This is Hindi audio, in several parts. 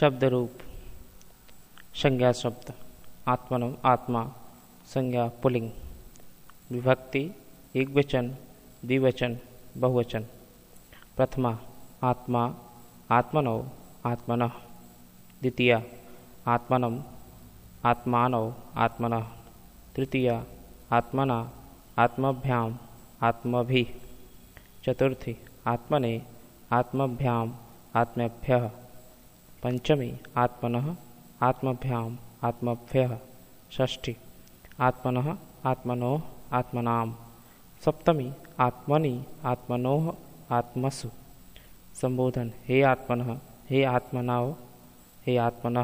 शब्द रूप संज्ञा शब्द आत्मनम आत्मा संज्ञा पुलिंग विभक्ति एकवचन द्विवचन बहुवचन प्रथमा आत्मा आत्मनो आत्मनः द्वितीया आत्मनम आत्मानौ आत्मनः तृतीया आत्मना आत्मभ्याम आत्मभिः चतुर्थी आत्मने आत्मभ्याम आत्मभ्यः पंचमी आत्मनः आत्मभ्याम आत्मभ्यः षष्ठी आत्मनः आत्मनोः आत्मनाम सप्तमी आत्मनि आत्मनोः आत्मसु संबोधन हे आत्मनः हे आत्मनाओ हे आत्मनः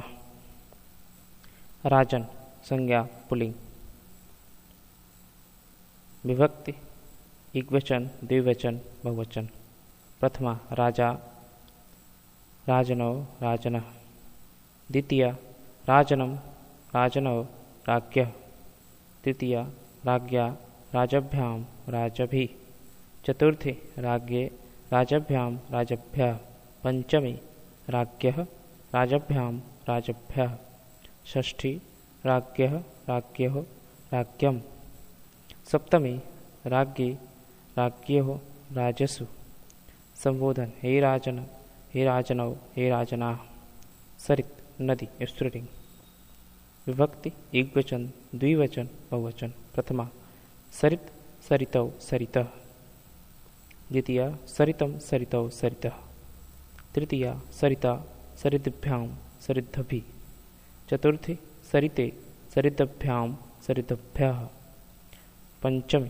राजन संज्ञा पुलिंग विभक्ति एकवचन द्विवचन बहुवचन प्रथमा राजा राजनौ राजनः द्वितीया राजनं राजनौ राज्ञः तृतीया राज्ञा राजभ्यां राजभिः चतुर्थी राज्ञे राजभ्यां राजभ्यः पंचमी राज्ञः राजभ्यां राजभ्यः षष्ठी राज्ञः राज्ञयोः राज्ञं सप्तमी राज्ञी राज्ञयोः राजसु संबोधन हे राजन हे राजनौ हे राजनाः सरित नदी स्त्रीलिंग विभक्ति एकवचन द्विवचन बहुवचन प्रथमा सरित सरितौ सरितः द्वितीया सरितं सरितौ सरितः तृतीया सरिता सरिद्भ्यां सरिद्भिः चतुर्थी सरिते सरिद्भ्यां सरिद्भ्यः पंचमी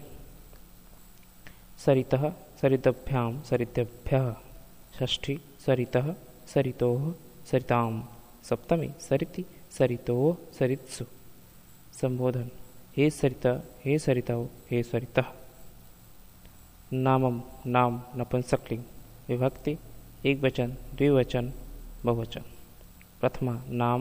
सरितः सरिद्भ्यां सरिद्भ्यः षष्ठी सरितः सरितोः सरितां सप्तमी सरिति सरितोः सरित्सु संबोधन हे सरित हे सरितौ हे सरितः नामम नाम नपुंसकलिंग विभक्ति एकवचन द्विवचन बहुवचन प्रथमा नाम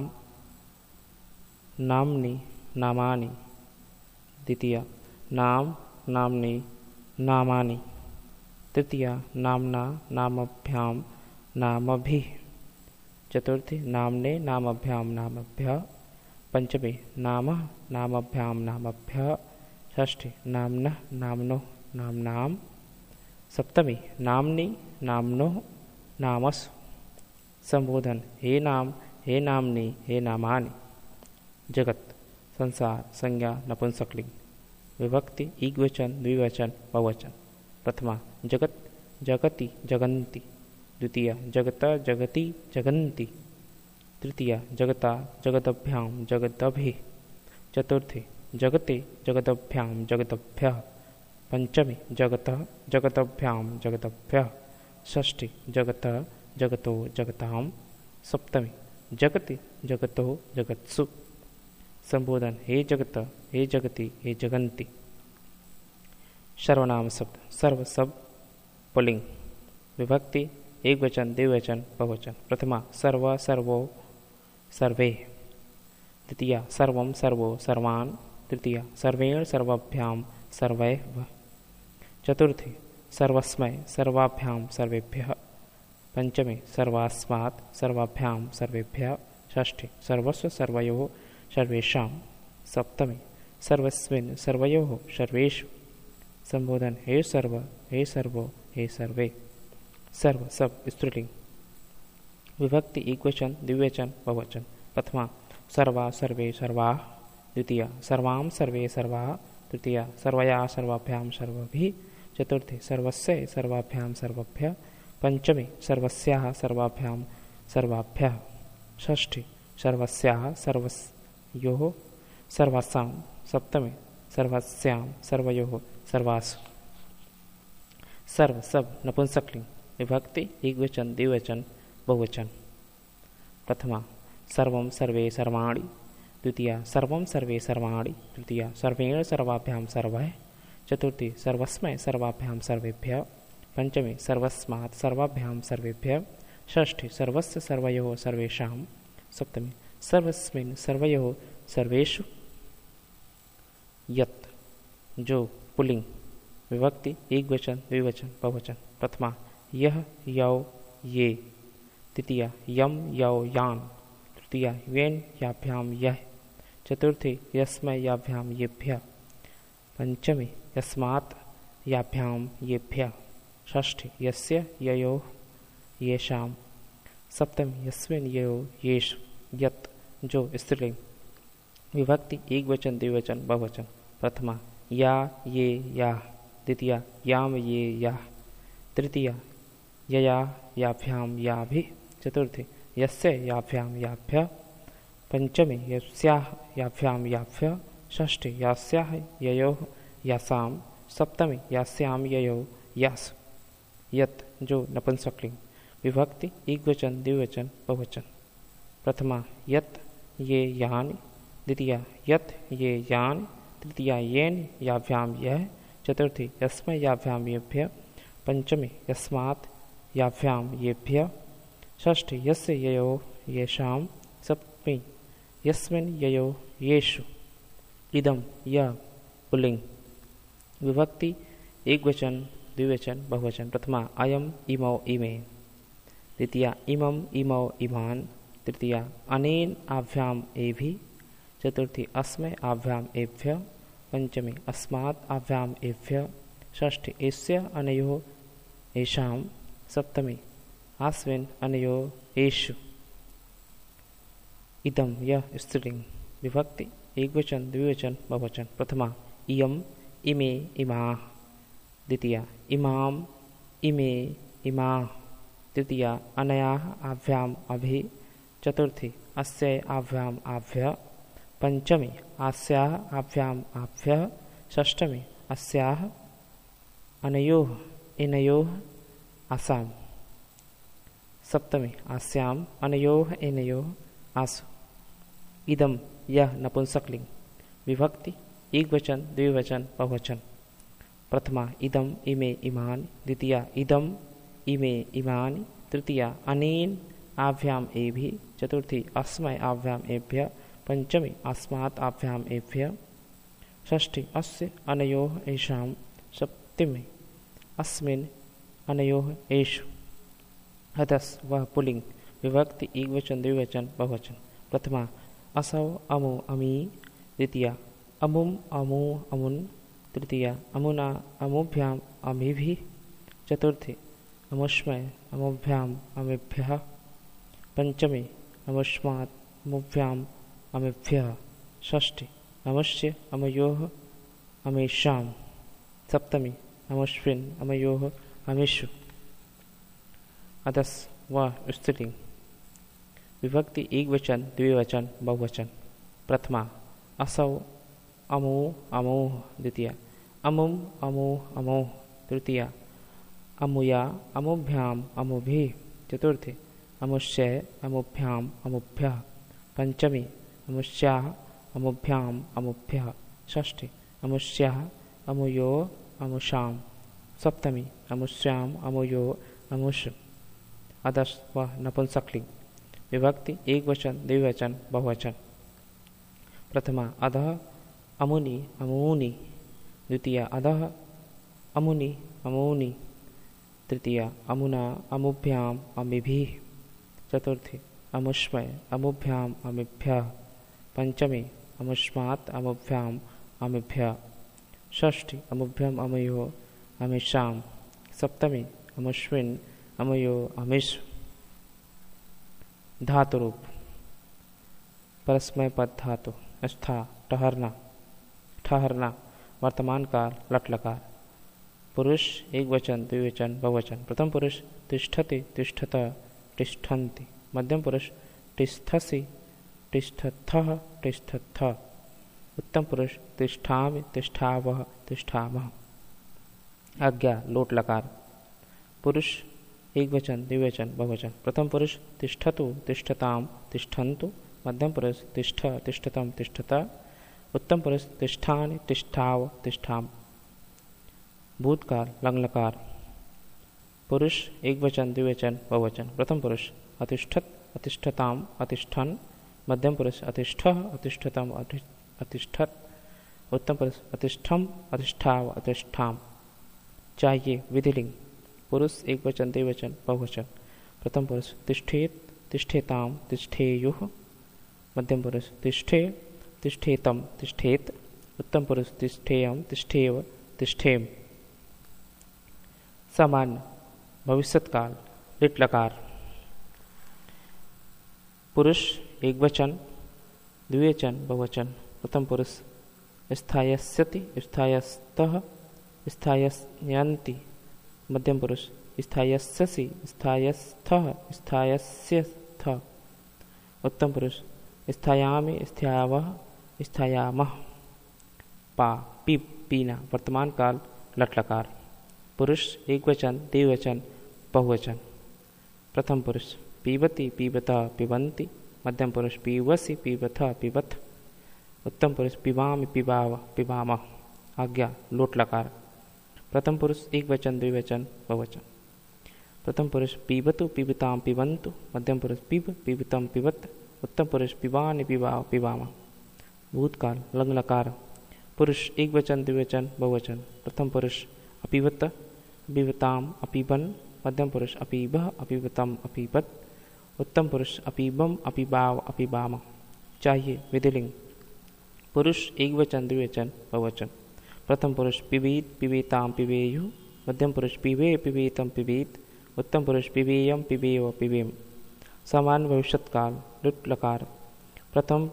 नामनि नामानि द्वितीया नाम नामनि नामानि तृतीया नामना नामभ्यां नामभिः चतुर्थी नामने नामभ्यां नामभ्यः पंचमी नामः नामभ्यां नामभ्यः षष्ठी नाम्नः नाम्नोः नाम्नां सप्तमी नाम्नि नाम्नोः नामसु संबोधन हे नाम हे नाम्नि हे नामानि जगत संसार संज्ञा नपुंसकलिंग विभक्ति एकवचन द्विवचन बहुवचन प्रथमा जगत जगति जगन्ति द्वितीया जगत जगति जगन्ति तृतीया जगता जगतभ्यां जगतभिः चतुर्थी जगते जगतभ्यां जगतभ्यः पंचमी जगतः जगतभ्यां जगतभ्यः षष्ठी जगतः जगतो जगतां सप्तमी जगति जगतो जगत्सु संबोधन हे जगत हे जगति हे जगन्ति सर्वनाम शब्द सर्व सब पुलिंग विभक्ति एकवचन द्विवचन बहुवचन प्रथमा सर्व सर्वो सर्वे द्वितीया सर्वं सर्वो सर्वान् तृतीया सर्वेण सर्वभ्यां सर्वैः चतुर्थी सर्वस्मै सर्वाभ्यां सर्वेभ्यः पंचमी सर्वास्मात् सर्वाभ्यां सर्वेभ्यः षष्ठी सर्वस्व सर्वयोः सर्वेषां सप्तमी सर्वस्मिन् सर्वयोः सर्वेषु संबोधन हे सर्व हे सर्वो हे सर्वे सर्व सब स्त्रीलिंग विभक्ति एकवचन द्विवचन बहुवचन प्रथमा सर्वा सर्वे सर्वाः द्वितीया सर्वां सर्वे सर्वाः तृतीया सर्वया सर्वाभ्यां सर्वभिः चतुर्थी सर्वस्य सर्वाभ्यां सर्वभ्यः पंचमी सर्वस्याः सर्वाभ्यां सर्वाभ्यः षष्ठी सर्वस्याः सर्वयोः सर्वासां सप्तमी सर्वस्यां सर्वयोः सर्वासु सर्व सब नपुंसकलिंग विभक्ति एकवचन द्विवचन बहुवचन प्रथमा सर्वं सर्वे सर्वाणि द्वितीया सर्वं सर्वे सर्वाणि तृतीया सर्वेण सर्वाभ्यां सर्वैः चतुर्थी सर्वस्मै सर्वाभ्यां सर्वेभ्यः पंचमी सर्वस्मात् सर्वाभ्यां सर्वेभ्यः षष्ठी सर्वस्य सर्वयोः सर्वेषां सप्तमी सर्वस्मिन् सर्वयोः सर्वेषु यत् जो पुलिंग विभक्ति एकवचन द्विवचन बहुवचन प्रथमा यह यौ ये द्वितीया यम यौ यान तृतीया येन याभ्याम यह, चतुर्थी यस्मै याभ्याम येभ्यः, पंचमी यस्मात् याभ्याम येभ्यः, षष्ठी यस्य ययोः येषाम्, सप्तमी यस्मिन् ययोः येषु, यत् जो स्त्रीलिंग। विभक्ति एक वचन द्विवचन बहुवचन। प्रथमा या ये या, द्वितीया याम ये या, तृतीया यया याभ्याम याभि, चतुर्थी यस्य याभ्याम याभ्यः, पंचमी यस्याः याभ्याम याभ्यः, षष्ठी यास्याः ययोः यासाम्, सप्तमी यास्याम ययोः यासु, यत् जो नपुंसकलिंग। विभक्ति एक वचन द्विवचन बहुवचन। प्रथमा यत् ये यानि, द्वितीया यत् ये यानि, तृतीया येन याभ्याम यह, चतुर्थी यस्मै याभ्याम येभ्यः, पंचमी यस्मात् याभ्याम येभ्यः, षष्ठी यस्य ययोः येषाम्, सप्तमी यस्मिन् ययोः येषु। इदम यह पुल्लिंग। विभक्ति एक वचन द्विवचन बहुवचन। प्रथमा अयम इमौ इमे, द्वितीया इमम इमौ इमान्, तृतीया अनेन आभ्याम एभि, चतुर्थी अस्मै आभ्याम एभ्यः, पंचमी अस्मात् आभ्याम एभ्यः, षष्ठी एस्य अनयोः येषाम्, सप्तमी आस्मिन् अनयोः येषु। इदम यह स्त्रीलिंग। विभक्ति एक वचन द्विवचन बहुवचन। प्रथमा इयम इमे इमाः, द्वितीया इमाम इमे इमाः, तृतीया अनयाः आभ्याम अभि, चतुर्थी अस्य आभ्याम आभ्यः, पंचमी अस्याः आभ्याम आभ्यः, षष्ठमी अस्याः अनयोः एनयोः आसाम्, सप्तमी अस्याम् अनयोः एनयोः आसु। इदम यह नपुंसकलिंग। विभक्ति एक वचन द्विवचन बहुवचन। प्रथमा इदम इमे इमानि, द्वितीया इदम इमे इमानि, तृतीया अनेन आभ्याम एभि, चतुर्थी अस्मै आभ्याम एभ्यः, पंचमी अस्मात् आभ्याम एभ्यः, षष्ठी अस्य अनयोः येषाम्, सप्तमी अस्मिन् अनयोः येषु। हदस वह पुल्लिंग। विभक्ति एक वचन द्विवचन बहुवचन। प्रथमा असौ अमु अमी, द्वितीया अमुम अमु अमुन्, तृतीया अमुना अमुभ्याम अमीभिः, चतुर्थी अमुष्मै अमुभ्याम अमीभ्यः, पंचमी अमुष्मात् अमुभ्याम अमीभ्यः, षष्ठी अमुष्य अमयोः अमीषाम्, सप्तमी अमुष्मिन् अमयोः अमीषु। अदस व स्त्रीलिंग। विभक्ति एक वचन द्विवचन बहुवचन। प्रथमा असौ अमु अमोह, द्वितीया अमुम अमोह अमोह, तृतीया अमुया अमुभ्याम अमुभिः, चतुर्थी अमुष्य अमुभ्याम अमुभ्यः, पंचमी अमुष्याः अमुभ्याम अमुभ्यः, षष्ठी अमुष्याः अमुयो अमुषाम्, सप्तमी अमुष्याम अमुयो अमुषु। अदस व नपुंसकलिंग। विभक्ति एक वचन द्विवचन बहुवचन। प्रथमा अधः अमुनि अमूनि, द्वितीया अधः अमुनि अमूनि, तृतीया अमुना अमुभ्याम अमीभिः, चतुर्थी अमुष्मै अमुभ्याम अमीभ्यः, पंचमी अमुष्मात् अमुभ्याम अमीभ्यः, षष्ठी अमुभ्यम अमयो अमीषाम्, सप्तमी अमुष्मिन् अमयो अमीषु। धातु रूप। परस्मै पद धातु। स्था ठहरना, ठहरना वर्तमान काल लट लकार। पुरुष एक वचन द्विवचन बहुवचन। प्रथम पुरुष तिष्ठति तिष्ठत तिष्ठन्ति, मध्यम पुरुष तिष्ठसि तिष्ठथः तिष्ठथ, उत्तम पुरुष तिष्ठामि तिष्ठावः तिष्ठामः। आज्ञा लोट लकार। पुरुष एक वचन द्विवचन बहुवचन। प्रथम पुरुष तिष्ठतु तिष्ठताम तिष्ठन्तु, मध्यम पुरुष तिष्ठ तिष्ठतम तिष्ठत, उत्तम पुरुष तिष्ठानि तिष्ठाव तिष्ठाम। भूतकाल लंग लकार। पुरुष एक वचन द्विवचन बहुवचन। प्रथम पुरुष अतिष्ठत अतिष्ठताम अतिष्ठन्, मध्यम पुरुष अतिष्ठ अतिष्ठतम अतिष्ठत, उत्तम पुरुष अतिष्ठम अतिष्ठाव अतिष्ठाम। चाहिए विधिलिंग। पुरुष एक वचन द्विवचन बहुवचन। प्रथम पुरुष तिष्ठेत तिष्ठेताम तिष्ठेयुः, मध्यम पुरुष तिष्ठे तिष्ठेतम तिष्ठेत, उत्तम पुरुष तिष्ठेयम तिष्ठेव तिष्ठेम। सामान्य भविष्यत्काल लिट लकार। पुरुष एक वचन, द्विवचन, बहुवचन। प्रथम पुरुष स्थायस्यति स्थायस्तः स्थायस्यन्ति, मध्यम पुरुष स्थायस्यसि स्थायस्थः स्थायस्यस्थ, उत्तम पुरुष स्थायामि स्थायावः स्थायामः। पा पी पीना वर्तमान काल लट लकार। पुरुष एक वचन, द्विवचन, बहुवचन। प्रथम पुरुष पीबति पीबतः पिबन्ति, मध्यम पुरुष पीबसि पीबथः पिबथ, उत्तम पुरुष पिबामि पिबाव पिबामः। आज्ञा लोट लकार। प्रथम पुरुष एक वचन, द्विवचन, बहुवचन। प्रथम पुरुष पीबतु पीबताम पिबन्तु, मध्यम पुरुष पीब पीबतम पिबत, उत्तम पुरुष पिबानि पिबाव पिबामः। भूतकाल लंग लकार। पुरुष एक वचन, द्विवचन, बहुवचन। प्रथम पुरुष अपीबत अपीबताम अपीबन, मध्यम पुरुष अपीबः अपीबतम अपीबत, उत्तम पुरुष अपीबम अपीबाव अपीबामः। चाहिए विधिलिंग। पुरुष एक वचन, द्विवचन, बहुवचन। प्रथम पुरुष पिबीत पिबेताम पिबेयुः, मध्यम पुरुष पिबे पिबेतम पिबेत, उत्तम पुरुष पिबेयम पिबेव पिबेम। सामान्य भविष्यत्काल लिट लकार। प्रथम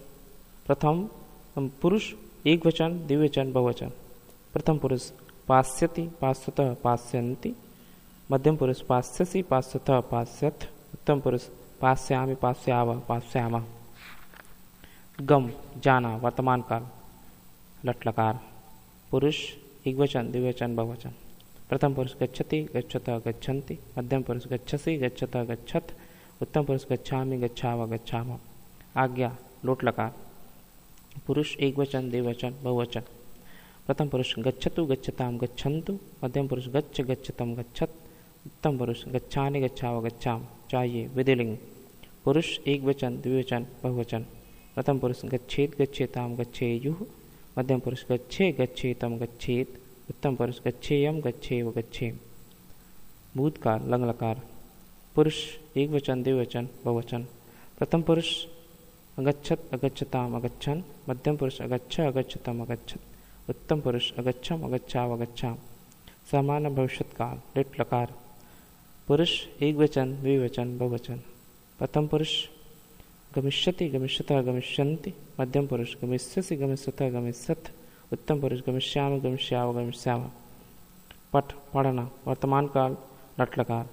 पुरुष एक वचन, द्विवचन, बहुवचन। प्रथम पुरुष पास्यति पास्यतः पास्यन्ति, मध्यम पुरुष पास्यसि पास्यतः पास्यथ, उत्तम पुरुष पास्यामि पास्यावः पास्यामः। गम जाना वर्तमान काल लट लकार। पुरुष एक वचन, द्विवचन, बहुवचन। प्रथम पुरुष गच्छति गच्छतः गच्छन्ति, मध्यम पुरुष गच्छसि गच्छतः गच्छथ, उत्तम पुरुष गच्छामि गच्छावः गच्छामः। आज्ञा लोट लकार। पुरुष एक वचन, द्विवचन, बहुवचन। प्रथम पुरुष गच्छतु गच्छताम गच्छन्तु, मध्यम पुरुष गच्छ गच्छतम गच्छत, उत्तम पुरुष गच्छानि गच्छावः गच्छाम। चाहिए विधिलिंग। पुरुष एक वचन, द्विवचन, बहुवचन। प्रथम पुरुष गच्छेत गच्छेताम गच्छेयुः, मध्यम पुरुष गच्छे गच्छेतम गच्छेत, उत्तम पुरुष गच्छेयम गच्छेव गच्छेम। भूतकाल लंग लकार। पुरुष एक वचन, द्विवचन, बहुवचन। प्रथम पुरुष अगच्छत अगच्छताम अगच्छन, मध्यम पुरुष अगच्छ अगच्छतम अगच्छत, उत्तम पुरुष अगच्छम अगच्छाव अगच्छाम। सामान्य भविष्यत्काल लिट लकार। पुरुष एक वचन, द्विवचन, बहुवचन। प्रथम पुरुष गमिष्यति गमिष्यतः गमिष्यन्ति, मध्यम पुरुष गमिष्यसि गमिष्यतः गमिष्यथ, उत्तम पुरुष गमिष्यामि गमिष्याव गमिष्यामः। पठ पढ़ना वर्तमान काल लट लकार।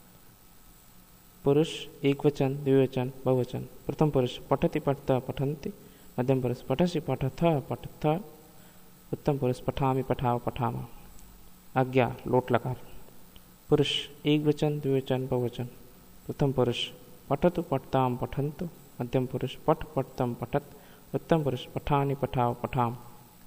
पुरुष एक वचन, द्विवचन, बहुवचन। प्रथम पुरुष पठति पठतः पठन्ति, मध्यम पुरुष पठसि पठथः पठथः, उत्तम पुरुष पठामि पठाव पठामः। आज्ञा लोट लकार। पुरुष एक वचन, द्विवचन, बहुवचन। प्रथम पुरुष पठतु पठताम पठन्तु, मध्यम पुरुष पठ पठतम पठत, उत्तम पुरुष पठानि पठाव पठाम।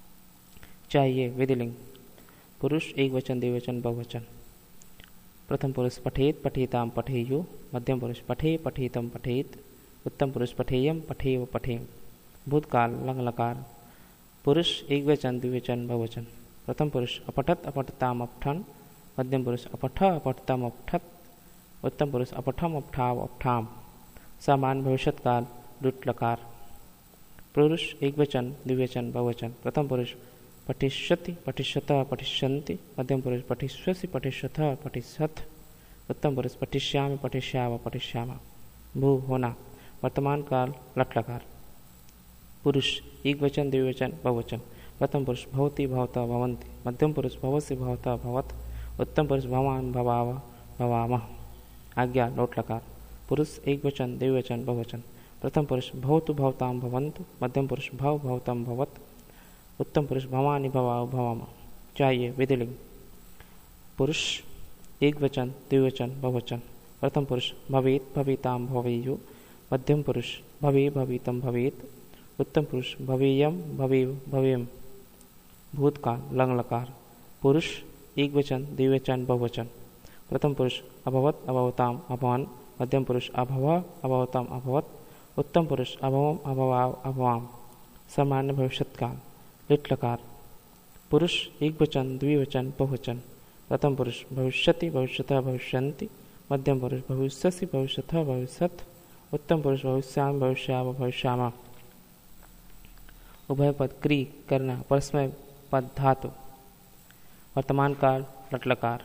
चाहिए विधिलिंग। पुरुष एक वचन, द्विवचन, बहुवचन। प्रथम पुरुष पठेत पठेताम पठेयुः, मध्यम पुरुष पठे पठेतम पठेत, उत्तम पुरुष पठेयम पठेव पठेम। भूतकाल लंग लकार। पुरुष एक वचन, द्विवचन, बहुवचन। प्रथम पुरुष अपठत अपठताम अपठन, मध्यम पुरुष अपठ अपठतम अपठत, उत्तम पुरुष अपठम अपठाव अपठाम। सामान्य भविष्यत्काल लुट लकार। पुरुष एक वचन, द्विवचन, बहुवचन। प्रथम पुरुष पठिष्यति पठिष्यतः पठिष्यन्ति, मध्यम पुरुष पठिष्यसि पठिष्यथः पठिष्यथ, उत्तम पुरुष पठिष्यामि पठिष्याव पठिष्यामः। भू होना वर्तमान काल लट लकार। पुरुष एक वचन, द्विवचन, बहुवचन। प्रथम पुरुष भवति भवतः भवन्ति, मध्यम पुरुष भवसि भवतः भवत, उत्तम पुरुष भवामि भवाव भवामः। आज्ञा लोट लकार। पुरुष एक वचन, द्विवचन, बहुवचन। प्रथम पुरुष भवतु भवताम भवन्तु, मध्यम पुरुष भव भवतम भवत, उत्तम पुरुष भवानि भवाव भवामः। चाहिए विधिलिंग। पुरुष एक वचन, द्विवचन, बहुवचन। प्रथम पुरुष भवेत भवेताम भवेयुः, मध्यम पुरुष भवे भवितम भवेत, उत्तम पुरुष भवेयम भवेव भवेम। भूतकाल लंग लकार। पुरुष एक वचन, द्विवचन, बहुवचन। प्रथम पुरुष अभवत अभवताम अभवन, मध्यम पुरुष अभव अभवताम अभवत, उत्तम पुरुष अभवम अभवाव अभवाम। सामान्य भविष्यत्काल लिट लकार। पुरुष एक वचन, द्विवचन, बहुवचन। प्रथम पुरुष भविष्यति भविष्यतः भविष्यन्ति, मध्यम पुरुष भविष्यसि भविष्यतः भविष्यथ, उत्तम पुरुष भविष्याम भविष्याव भविष्यामा। उभय पद क्री करना, परस्मय पद धातु, वर्तमान काल लट लकार।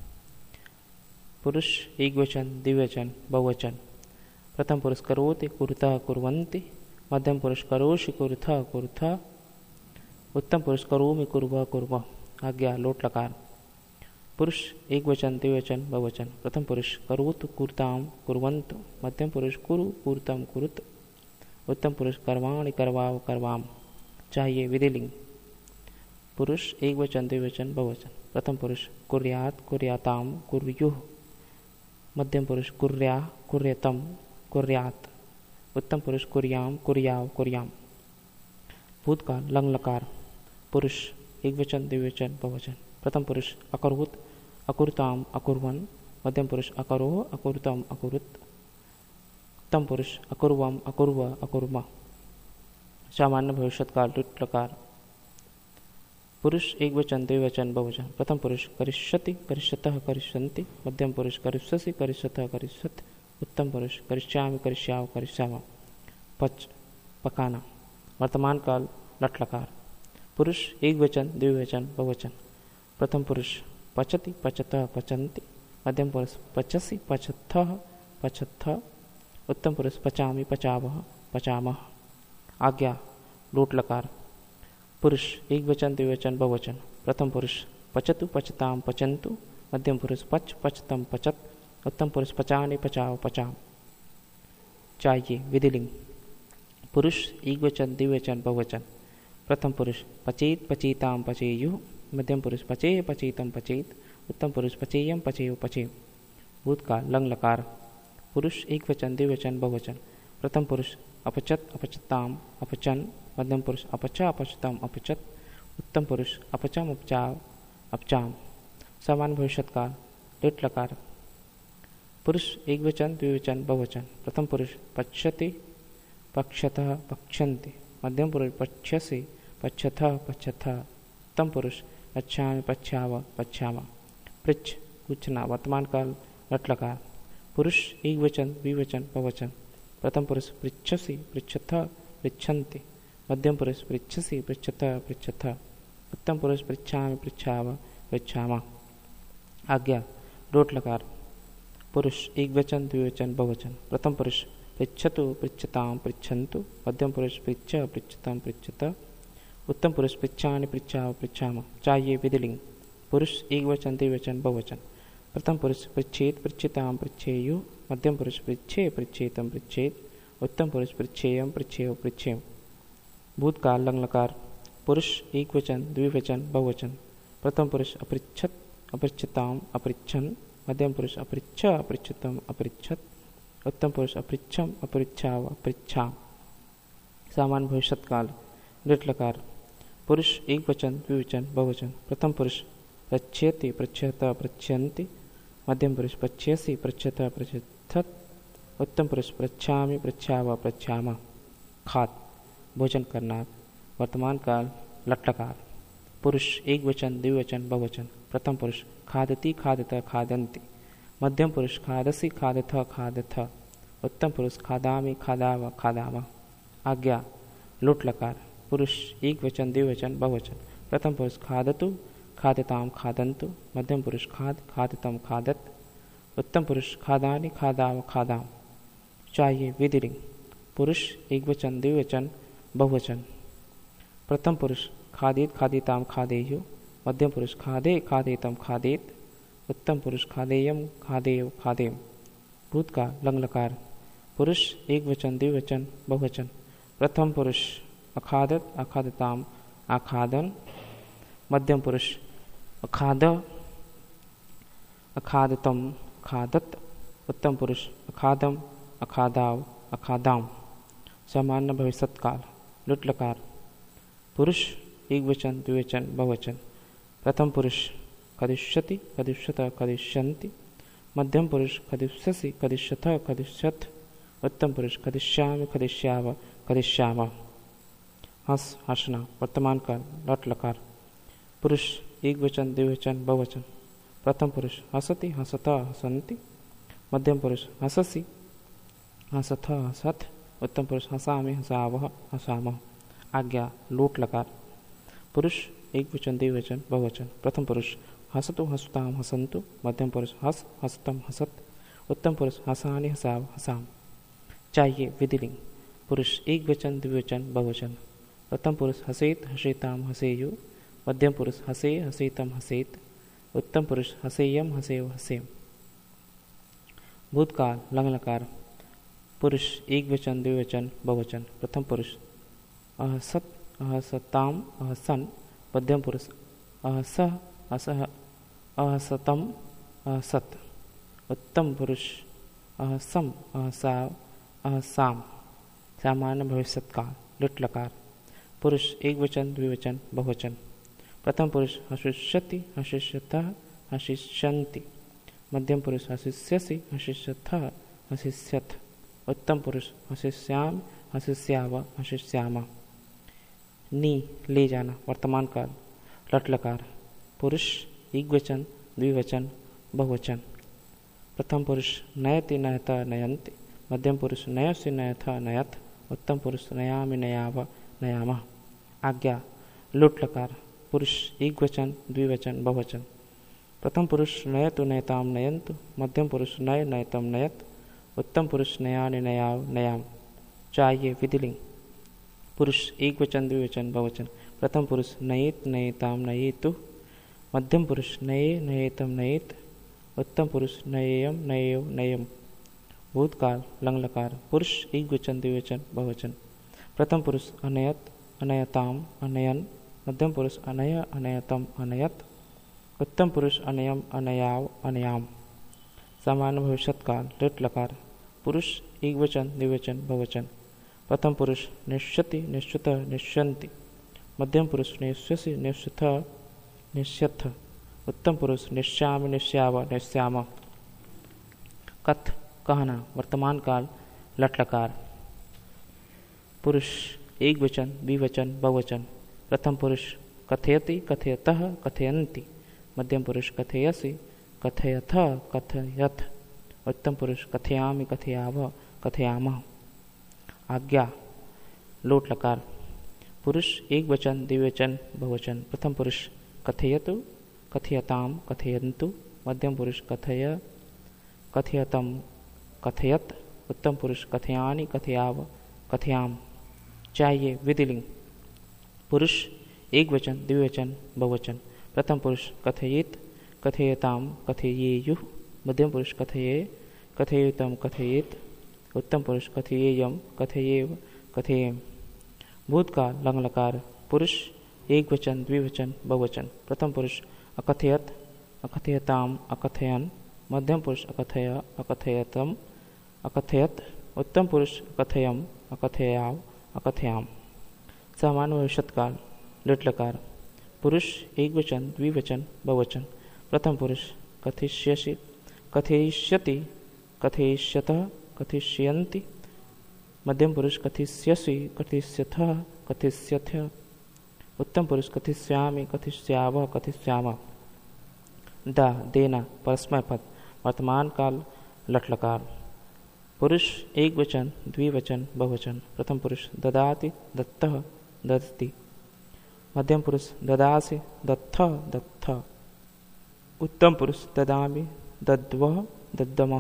पुरुष एकवचन द्विवचन बहुवचन। प्रथम पुरुष करोति कुरुतः कुर्वन्ति, मध्यम पुरुष करोषि कुरुथः कुरुथः, उत्तम पुरुष करोमि कुर्वः कुर्वः। आज्ञा लोट लकार। पुरुष एकवचन द्विवचन बहुवचन। प्रथम पुरुष करोतु कुर्तां कुर्वन्तु, मध्यम पुरुष कुरु कुरुतं कुरुत, उत्तम पुरुष कर्वाणि कर्वाव कर्वाम। चाहिए विधिलिंग। पुरुष एकवचन द्विवचन बहुवचन। प्रथम पुरुष कुर्यात् कुर्याताम कुर्युः, मध्यम पुरुष कुर्या कुर्यतम कुर्यात्, उत्तम पुरुष कुर्याम कुर्याव कुर्याम। भूतकाल लंग लकार। पुरुष एकवचन द्विवचन बहुवचन। प्रथम पुरुष अकुर्वत अकुर्ताम अकुर्वन, मध्यम पुरुष अकरोह अकुर्तम अकुरुत, उत्तम पुरुष अकुर्वम अकुर्व अकुर्मा। सामान्य भविष्यत्काल लुट लकार। पुरुष एकवचन द्विवचन बहुवचन। प्रथम पुरुष करिष्यति करिष्यतः करिष्यन्ति, मध्यम पुरुष करिष्यसि करिष्यतः करिष्यत्, उत्तम पुरुष करिष्यामि करिष्याव करिष्यामः। पच पकाना। वर्तमान काल लट लकार। पुरुष एकवचन द्विवचन बहुवचन। प्रथम पुरुष पचति पचतः पचन्ति, मध्यम पुरुष पचसि पचथः पचत्थ, उत्तम पुरुष पचामि पचावः पचामः। आज्ञा लोट लकार। पुरुष एकवचन द्विवचन बहुवचन। प्रथम पुरुष पचतु पचताम पचन्तु, मध्यम पुरुष पच पचतम पचत, उत्तम पुरुष पचानि पचाव पचाम। चाहिए विधिलिंग। पुरुष एकवचन द्विवचन बहुवचन। प्रथम पुरुष पचेत पचेताम पचेयुः, मध्यम पुरुष पचेय पचेतम पचेत, उत्तम पुरुष पचेयम पचेय पचेय। भूतकाल लंग लकार। पुरुष एकवचन द्विवचन बहुवचन। प्रथम पुरुष अपचत अपचताम अपचन, मध्यम पुरुष अपचा अपचतम अपचत, उत्तम पुरुष अपचम अपचाव अपचाम। समान भविष्यत्काल लिट लकार। पुरुष एकवचन द्विवचन बहुवचन। प्रथम पुरुष पश्यति पक्षतः पक्षन्ति, मध्यम पुरुष पश्यसि पश्यथः पश्यथः, उत्तम पुरुष पश्यामि पश्याव पश्यामः। पृच्छ पूछना, वर्तमान काल लट लकार। पुरुष एकवचन द्विवचन बहुवचन। प्रथम पुरुष पृच्छसि पृच्छथः पृच्छन्ति, मध्यम पुरुष पृच्छसि पृच्छतः पृच्छथः, उत्तम पुरुष पृच्छामि पृच्छाव पृच्छामः। आज्ञा लोट लकार। पुरुष एकवचन द्विवचन बहुवचन। प्रथम पुरुष पृच्छतु पृच्छताम पृच्छन्तु, मध्यम पुरुष पृच्छ पृच्छताम पृच्छत, उत्तम पुरुष पृच्छानि पृच्छाव पृच्छामः। चाहिए विधिलिंग। पुरुष एकवचन द्विवचन बहुवचन। प्रथम पुरुष पृच्छेत पृच्छताम पृच्छेयुः, मध्यम पुरुष पृच्छे पृच्छेतम पृच्छेत, उत्तम पुरुष पृच्छेयम पृच्छेय पृच्छेय। भूतकाल लंग लकार। पुरुष एकवचन द्विवचन बहुवचन। प्रथम पुरुष अपृच्छत अपृच्छताम अपृच्छन्, मध्यम पुरुष अपृच्छ अपृच्छतम अपृच्छत, उत्तम पुरुष अपृच्छम अपृच्छाव अपृच्छाम। सामान्य भविष्यत्काल लिट लकार। पुरुष एकवचन द्विवचन बहुवचन। प्रथम पुरुष पृच्छेति पृच्छत पृच्छन्ति, मध्यम पुरुष पृच्छेसि पृच्छत पृच्छत, उत्तम पुरुष पृच्छामि पृच्छाव पृच्छामः। खाद भोजन करना, वर्तमान काल लट लकार। पुरुष एकवचन द्विवचन बहुवचन। प्रथम पुरुष खादति खादत खादन्ति, मध्यम पुरुष खादसि खादथ खादथ, उत्तम पुरुष खादामि खादाव खादामः। आज्ञा लोट लकार। पुरुष एकवचन द्विवचन बहुवचन। प्रथम पुरुष खादतु खादताम खादन्तु, मध्यम पुरुष खाद खादतम खादत, उत्तम पुरुष खादानि खादाव खादाम। चाहिए विधिलिंग। पुरुष एकवचन द्विवचन बहुवचन। प्रथम पुरुष खादेत खादेताम खादेयुः, मध्यम पुरुष खादे खादेतम खादेत, उत्तम पुरुष खादेयम खादेय खादेम। भूतकाल लंग लकार। पुरुष एकवचन द्विवचन बहुवचन। प्रथम पुरुष अखादत अखादताम आखादन, मध्यम पुरुष अखाद अखादतम खादत, उत्तम पुरुष अखादम अखादाव अखादाम। सामान्य भविष्यत्काल लुट लकार। पुरुष एकवचन द्विवचन बहुवचन। प्रथम पुरुष कदिष्यति कदिष्यत कदिष्यन्ति, मध्यम पुरुष कदिष्यसि कदिष्यथ कदिष्यथ, उत्तम पुरुष कदिष्यामि कदिष्याव कदिष्यामः। हंस हंसना, वर्तमान काल लट लकार। पुरुष एकवचन द्विवचन बहुवचन। प्रथम पुरुष हसति हसत हसन्ति, मध्यम पुरुष हससि हसथ हसथ उत्तम पुरुष हसामि हसावह हसामः। आज्ञा लोट लकार पुरुष एक वचन द्विवचन बहुवचन। प्रथम पुरुष हसतु हसताम हसन्तु। मध्यम पुरुष हस हसतम हसत। उत्तम पुरुष हसानि हसाव हसाम। चाहिए विधिलिंग पुरुष एक वचन द्विवचन बहुवचन। प्रथम पुरुष हसेत हसेताम हसेयु। मध्यम पुरुष हसे हसेतम हसेत। उत्तम पुरुष हसेयम हसेव हसेम। भूतकाल लंग लकार पुरुष एक वचन द्विवचन बहुवचन। प्रथम पुरुष अहसत अहसताम अहसन। मध्यम पुरुष अहसह असह अहसतम अहसत। उत्तम पुरुष अहसम अहसाव अहसाम। सामान्य भविष्यत्काल लिट लकार पुरुष एक वचन द्विवचन बहुवचन। प्रथम पुरुष हशिष्यति हशिष्यतः हशिष्यन्ति। मध्यम पुरुष हशिष्यसि हशिष्यथः हशिष्यथ। उत्तम पुरुष हशिष्याम हशिष्याव हशिष्याम। नी ले जाना वर्तमान काल लट लकार पुरुष एक वचन द्विवचन बहुवचन। प्रथम पुरुष नयति नयत नयन्ति। मध्यम पुरुष नयसि नयथ नयत। उत्तम पुरुष नयामि नयाव नयामः। आज्ञा लुट लकार पुरुष एक वचन द्विवचन बहुवचन। प्रथम पुरुष नयतु नयताम नयन्तु। मध्यम पुरुष नय नयतम नयत। उत्तम पुरुष नयानि नयाव नयाम। चाहिए विधिलिंग पुरुष एक वचन द्विवचन बहुवचन। प्रथम पुरुष नयेत नयेताम नयेतु। मध्यम पुरुष नये नयेतम नयेत। उत्तम पुरुष नयेयम नयेव नयम। भूतकाल लंग लकार पुरुष एक वचन द्विवचन बहुवचन। प्रथम पुरुष अनयत अनयताम अनयन। मध्यम पुरुष अनय अनयतम अनयत। उत्तम पुरुष अनयम अनयाव अनयाम। सामान्य भविष्यत्काल लिट लकार पुरुष एक वचन द्विवचन बहुवचन। प्रथम पुरुष निश्यति निश्चित निश्यन्ति। मध्यम पुरुष निश्यसि निश्चित निश्यथ। उत्तम पुरुष निश्यामि निश्याव निश्याम। कथ कहना वर्तमान काल लट लकार पुरुष एक वचन द्विवचन बहुवचन। प्रथम पुरुष कथयति कथयतः कथयन्ति। मध्यम पुरुष कथयसि कथयथ कथयथ। उत्तम पुरुष कथयामि कथयाव कथयामः। आज्ञा लोट लकार पुरुष एक वचन द्विवचन बहुवचन। प्रथम पुरुष कथयतु कथयताम कथयन्तु। मध्यम पुरुष कथय कथयतम कथयत। उत्तम पुरुष कथयानि कथयाव कथयाम। चाहिए विधिलिंग पुरुष एक वचन द्विवचन बहुवचन। प्रथम पुरुष कथयेत कथयताम कथयेयुः। मध्यम पुरुष कथये कथयेतम कथयेत। उत्तम पुरुष कथयेयम कथयेव कथयेम। भूतकाल लंग लकार पुरुष एक वचन द्विवचन बहुवचन। प्रथम पुरुष अकथयत अकथयताम अकथयन। मध्यम पुरुष अकथय अकथयतम अकथयत। उत्तम पुरुष अकथयम अकथयाव अकथयाम। सामान्य भविष्यत्काल लिट लकार पुरुष एक वचन द्विवचन बहुवचन। प्रथम पुरुष कथिष्यसि कथयिष्यति कथयिष्यतः कथिष्यन्ति। मध्यम पुरुष कथिष्यसि कथिष्यथः कथिष्यथ। उत्तम पुरुष कथिष्यामि कथिष्यावः कथिष्यामः। दा देना परस्मय पद वर्तमान काल लट लकार पुरुष एक वचन द्विवचन बहुवचन। प्रथम पुरुष ददाति दत्तः ददति। मध्यम पुरुष ददासि दत्थ दत्थ। उत्तम पुरुष ददामि दद्वः दद्मः।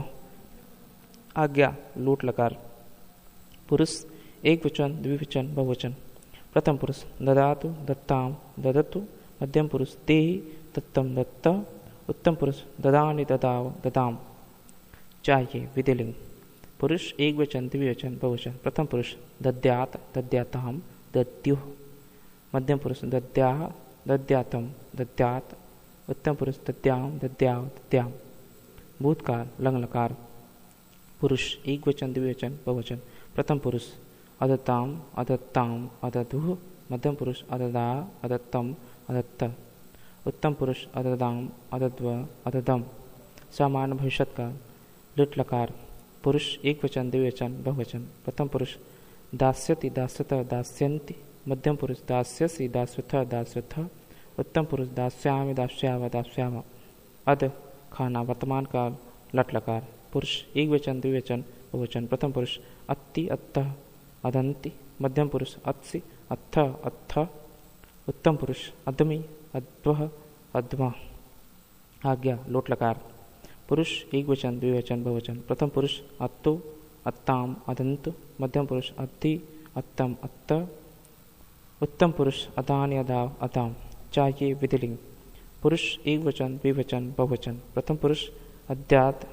आज्ञा लोट लकार पुरुष एक वचन द्विवचन बहुवचन। प्रथम पुरुष ददातु दत्ताम ददतु। मध्यम पुरुष देहि दत्तम दत्त। उत्तम पुरुष ददानि ददाव ददाम। चाहिए विधिलिंग पुरुष एक वचन द्विवचन बहुवचन। प्रथम पुरुष दद्यात दद्याताम दद्युः। मध्यम पुरुष दद्याः दद्यातम दद्यात। उत्तम पुरुष दद्याम दद्याव दद्याम। भूतकाल लंग लकार पुरुष एक वचन द्विवचन बहुवचन। प्रथम पुरुष अदत्ताम अदत्ताम अदधुः। मध्यम पुरुष अददा अदत्तम अदत्त। उत्तम पुरुष अददाम अदद्व अददम। सामान्य भविष्यत्काल लिट लकार पुरुष एक वचन द्विवचन बहुवचन। प्रथम पुरुष दास्यति दास्यत दास्यन्ति। मध्यम पुरुष दास्यसि दास्यथ दास्यथ। उत्तम पुरुष दास्यामि दास्याव दास्याम। अद खाना वर्तमान काल लट लकार पुरुष एक वचन द्विवचन बहुवचन प्रथम पुरुष अत्ति अत्तः अदंति मध्यम पुरुष अत्सि अत्थ अत्थ उत्तम पुरुष अदमी अद्वः अद्मा। आज्ञा लोट लकार पुरुष एक वचन द्विवचन बहुवचन प्रथम पुरुष अत्तु अत्ताम अदंतु मध्यम पुरुष अद्धि अत्तम अत्त उत्तम पुरुष अदान अदाव अदाम। चाहिए विधिलिंग पुरुष एक वचन द्विवचन बहुवचन प्रथम पुरुष अद्यात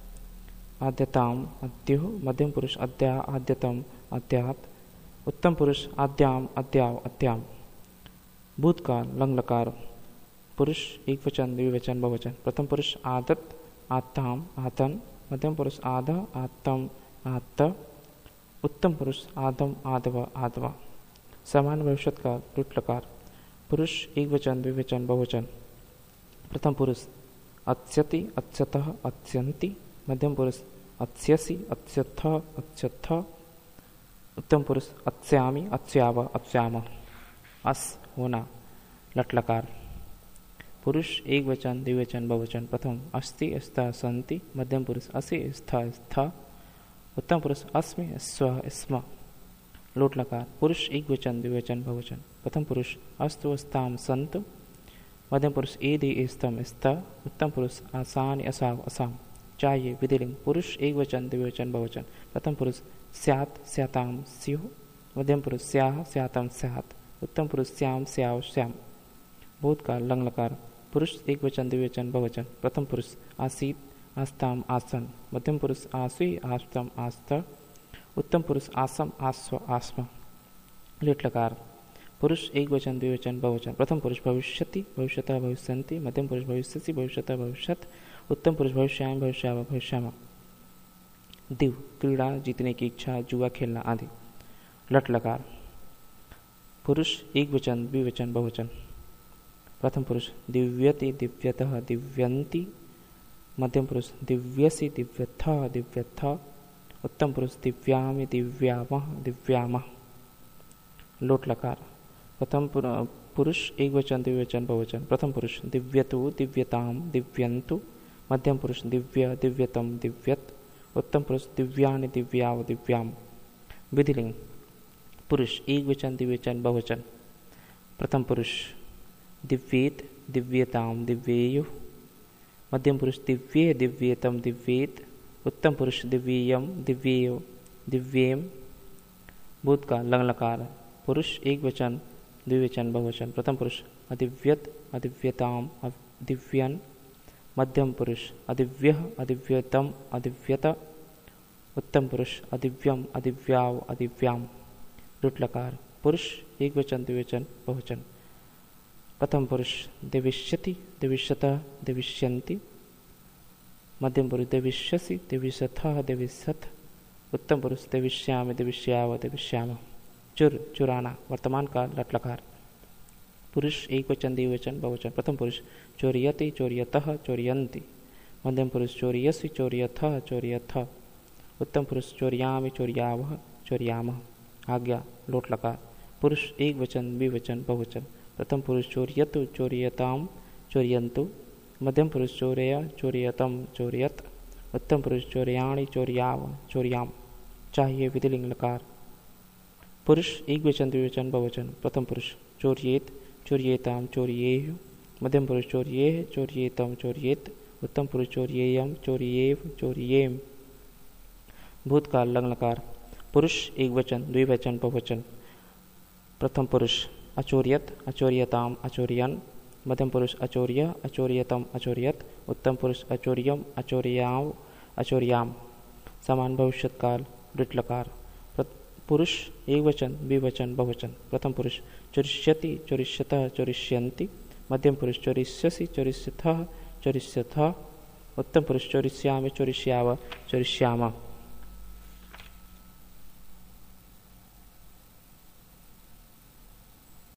आद्यताम अद्युः मध्यम पुरुष अद्या आद्यतम अद्यात उत्तम पुरुष आद्याम अद्याव अद्याम। भूतकाल लंग लकार पुरुष एक वचन द्विवचन बहुवचन प्रथम पुरुष आदत आत्ताम आतन मध्यम पुरुष आद आत्तम आत्त उत्तम पुरुष आदम आदव आदवा। सामान्य भविष्य काल लुट लकार पुरुष एक वचन द्विवचन बहुवचन प्रथम पुरुष अत्स्यति अत्स्यतः अत्स्यन्ति मध्यम पुरुष अत्स्यसि अत्स्यथ अत्स्यथ उत्तम पुरुष अत्स्यामि अत्स्याव अत्स्याम। अस होना लट लकार पुरुष एक वचन द्विवचन बहुवचन प्रथम अस्ति अस्ता सन्ति मध्यम पुरुष असि स्था स्था उत्तम पुरुष अस्मि स्व स्म। लोट लकार पुरुष एक वचन द्विवचन बहुवचन प्रथम पुरुष अस्तु अस्ताम सन्तु मध्यम पुरुष एदि स्तम स्थ उत्तम पुरुष आसानि असाव असाम। चाहिए विधिलिंग पुरुष एक वचन द्विवचन बहुवचन प्रथम पुरुष स्यात् स्याताम स्युः मध्यम पुरुष स्याः स्यातम स्यात् उत्तम पुरुष श्याम स्याव श्याम। भूतकाल लंग लकार पुरुष एक वचन द्विवचन बहुवचन प्रथम पुरुष आसीत् आस्ताम आसन मध्यम पुरुष आसुई आस्तम आस्त उत्तम पुरुष आसम आस्व आस्म। लेट लकार पुरुष एक वचन द्विवचन बहुवचन प्रथम पुरुष भविष्यति भविष्यतः भविष्यन्ति मध्यम पुरुष भविष्यसि भविष्यतः भविष्यत् उत्तम पुरुष भविष्यामि भविष्याव भविष्यामः। दिव क्रीड़ा जीतने की इच्छा जुआ खेलना आदि। लट लकार पुरुष एक वचन द्विवचन बहुवचन प्रथम पुरुष दिव्यति दिव्यतः दिव्यन्ति मध्यम पुरुष दिव्यसि दिव्यथ दिव्यथ उत्तम पुरुष दिव्यामि दिव्यामः दिव्यामः। लोट लकार प्रथम पुरुष एक वचन द्विवचन बहुवचन प्रथम पुरुष दिव्यतु दिव्यताम दिव्यन्तु मध्यम पुरुष दिव्य दिव्यतम दिव्यत उत्तम पुरुष दिव्यानि दिव्याव दिव्याम। विधिलिंग पुरुष एक वचन द्विवचन बहुवचन प्रथम पुरुष दिव्येत दिव्यताम दिव्येयुः मध्यम पुरुष दिव्ये दिव्येतम दिव्येत उत्तम पुरुष दिव्येयम दिव्येयो दिव्येम। भूतकाल लंग लकार पुरुष एक वचन द्विवचन बहुवचन प्रथम पुरुष अदिव्यत अदिव्यताम अदिव्यन मध्यम पुरुष अदिव्यः अदिव्यतम अदिव्यत उत्तम पुरुष अदिव्यम अदिव्याव अदिव्याम। लुट लकार पुरुष एक वचन द्विवचन बहुवचन प्रथम पुरुष देविष्यति देविष्यतः देविष्यन्ति मध्यम पुरुष देविष्यसि देविष्यथः देविष्यथ उत्तम पुरुष देविष्यामि देविष्याव देविष्यामः। चुर चुराना वर्तमान काल लट लकार पुरुष एक वचन द्विवचन बहुवचन प्रथम पुरुष चोरयति चोरयतः चोरयन्ति मध्यम पुरुष चोरयसि चोरयथः चोरयथ उत्तम पुरुष चोरयामि चोरयावः चोरयामः। आज्ञा लोट लकार पुरुष एक वचन द्विवचन बहुवचन प्रथम पुरुष चोरयतु चोरयताम चोरयन्तु मध्यम पुरुष चोरय चोरयतम चोरयत उत्तम पुरुष चोरयाणि चोरयाव चोरयाम। चाहिए विधिलिंग लकार पुरुष एक वचन द्विवचन बहुवचन प्रथम पुरुष चोरयेत चोरयेताम चोरयेयुः मध्यम पुरुष चोरयेह चोरयेतम चोरयेत उत्तम पुरुष चोरयेयम चोरयेव चोरयेम। भूतकाल लंग लकार पुरुष एक वचन द्विवचन बहुवचन प्रथम पुरुष अचोर्यत अचोर्यताम अचोर्यन मध्यम पुरुष अचोर्य अचोर्यतम अचोर्यत उत्तम पुरुष अचोर्यम अचोर्याव अचोर्याम। समान भविष्य काल लृट लकार पुरुष एक वचन द्विवचन बहुवचन प्रथम पुरुष चोरिष्यति चोरिष्यतः चोरिष्यन्ति मध्यम पुरुष चोरिष्यसि चोरिष्यथः चोरिष्यथ उत्तम पुरुष चोरिष्यामि चोरिष्याव चोरिष्यामः।